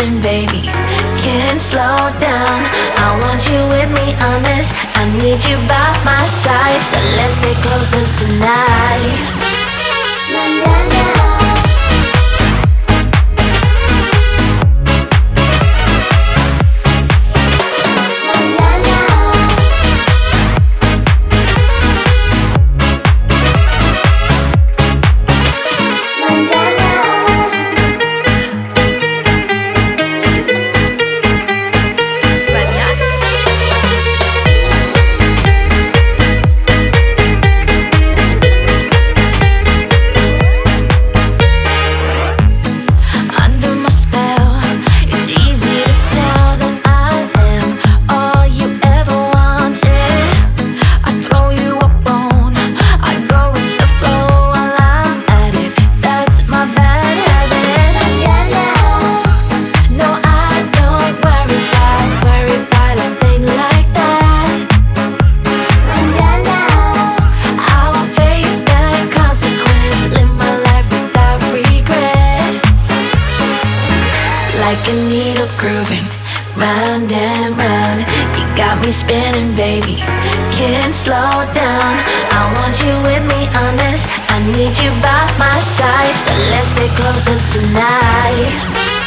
spinning, baby. Can't slow down. I want you with me on this. I need you by my side. So let's get closer tonight. Like a needle grooving, round and round. You got me spinning, baby. Can't slow down. I want you with me on this. I need you by my side. So let's get closer tonight.